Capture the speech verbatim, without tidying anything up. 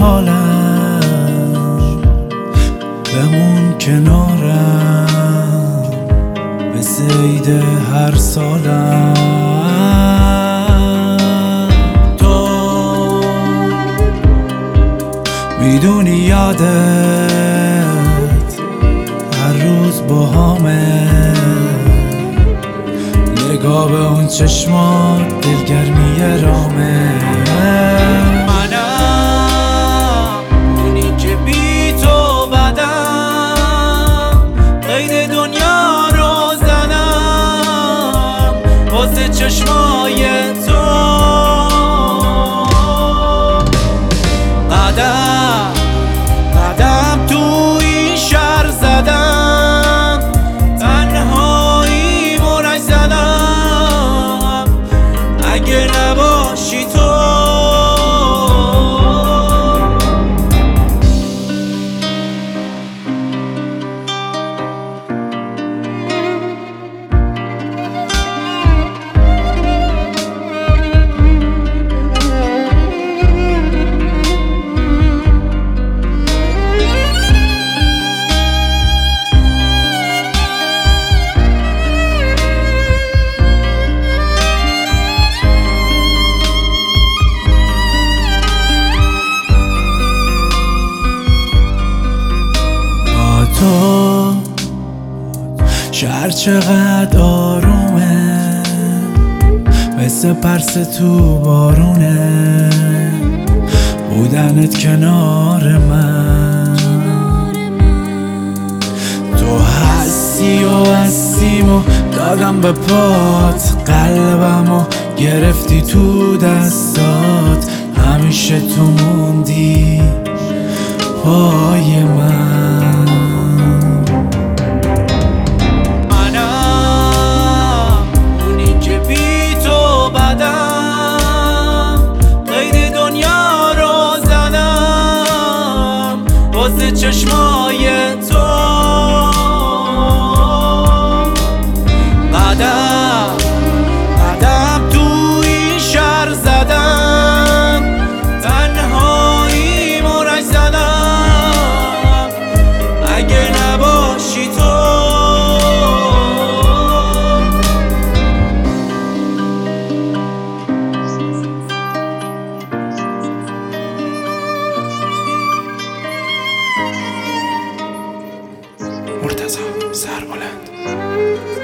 حالم، بمون کنارم مثل عید هر سالم. تو میدونی یادت هر روز با همه، نگاه به اون چشمات دلگرمی رامه. منم اونی که بی تو بدم، قید دنیا رو زدم واسه چشمای تو. قدم قدم تو این شهر زدم، تنهایی مرج زدم اگه نباشی تو. تو شهر چقدر آرومه، مثل پرس تو بارونه، بودنت کنار من. تو هستی و هستیم و دادم به پات، قلبم و گرفتی تو دستات، همیشه تو موندی پای من. واسه چشمای تو قدم قدم تو این شهر زدم، تنهایی مرج زدم اگه نباشی تو. مرتضی سربلند.